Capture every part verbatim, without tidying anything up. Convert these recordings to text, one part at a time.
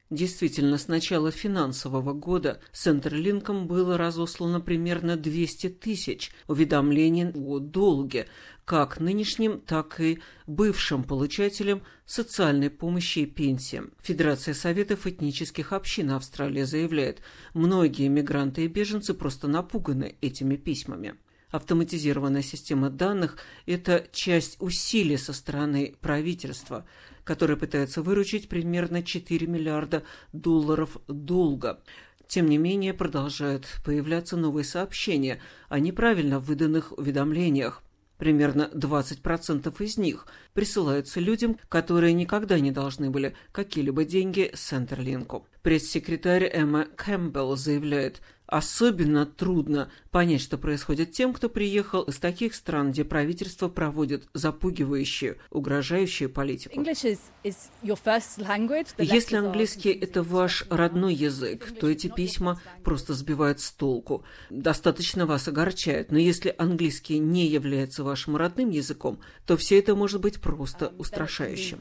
Действительно, с начала финансового года Centerlink было разослано примерно двести тысяч уведомлений о долге, как нынешним, так и бывшим получателям социальной помощи и пенсиям. Федерация Советов этнических общин Австралии заявляет, многие мигранты и беженцы просто напуганы этими письмами. Автоматизированная система данных – это часть усилий со стороны правительства, которое пытается выручить примерно четыре миллиарда долларов долга. Тем не менее, продолжают появляться новые сообщения о неправильно выданных уведомлениях. Примерно двадцать процентов из них присылаются людям, которые никогда не должны были какие-либо деньги Centerlink. Пресс-секретарь Эмма Кэмпбелл заявляет, особенно трудно понять, что происходит тем, кто приехал из таких стран, где правительство проводит запугивающую, угрожающую политику. Если английский – это ваш родной язык, то эти письма просто сбивают с толку, достаточно вас огорчают. Но если английский не является вашим родным языком, то все это может быть просто устрашающим.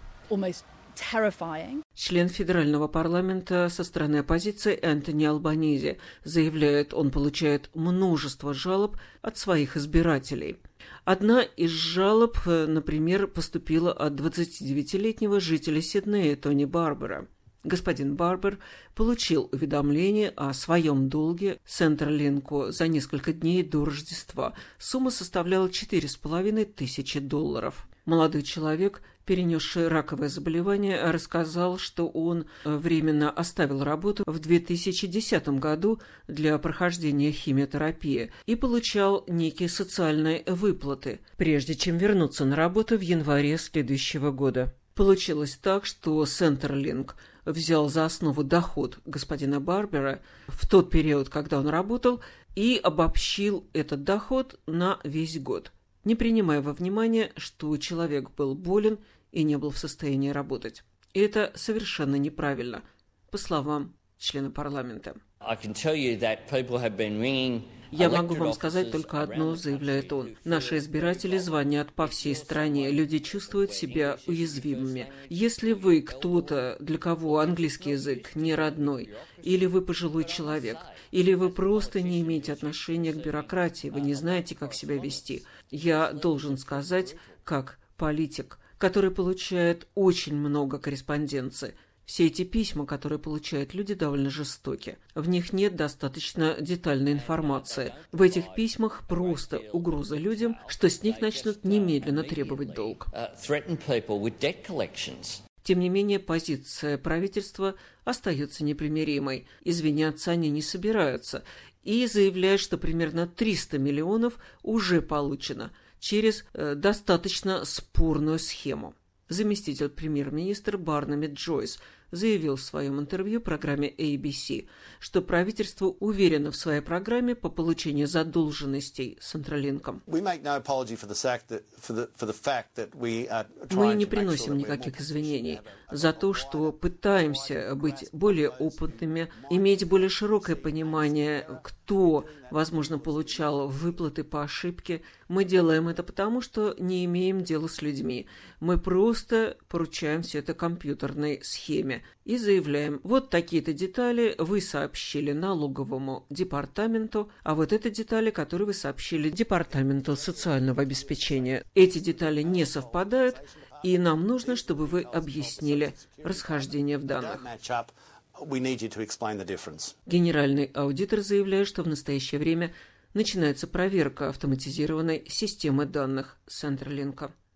Член федерального парламента со стороны оппозиции Энтони Албанези заявляет, он получает множество жалоб от своих избирателей. Одна из жалоб, например, поступила от двадцатидевятилетнего жителя Сиднея Тони Барбера. Господин Барбер получил уведомление о своем долге Centerlink за несколько дней до Рождества. Сумма составляла четыре с половиной тысячи долларов. Молодой человек, перенесший раковое заболевание, рассказал, что он временно оставил работу в две тысячи десятом году для прохождения химиотерапии и получал некие социальные выплаты, прежде чем вернуться на работу в январе следующего года. Получилось так, что Centerlink взял за основу доход господина Барбера в тот период, когда он работал, и обобщил этот доход на весь год, не принимая во внимание, что человек был болен и не был в состоянии работать. И это совершенно неправильно, по словам члена парламента. Я могу вам сказать только одно, заявляет он. Наши избиратели звонят по всей стране. Люди чувствуют себя уязвимыми. Если вы кто-то, для кого английский язык не родной, или вы пожилой человек, или вы просто не имеете отношения к бюрократии, вы не знаете, как себя вести, я должен сказать, как политик, который получает очень много корреспонденции, все эти письма, которые получают люди, довольно жестоки. В них нет достаточно детальной информации. В этих письмах просто угроза людям, что с них начнут немедленно требовать долг. Тем не менее, позиция правительства остается непримиримой. Извиняться они не собираются и заявляют, что примерно триста миллионов уже получено через э, достаточно спорную схему. Заместитель премьер-министра Барнаби Джойс заявил в своем интервью программе эй би си, что правительство уверено в своей программе по получению задолженностей с Centerlink. Мы не приносим никаких извинений за то, что пытаемся быть более опытными, иметь более широкое понимание, кто, возможно, получал выплаты по ошибке. Мы делаем это потому, что не имеем дела с людьми. Мы просто поручаем все это компьютерной схеме и заявляем, вот такие-то детали вы сообщили налоговому департаменту, а вот это детали, которые вы сообщили департаменту социального обеспечения. Эти детали не совпадают, и нам нужно, чтобы вы объяснили расхождение в данных. Генеральный аудитор заявляет, что в настоящее время начинается проверка автоматизированной системы данных Centerlink.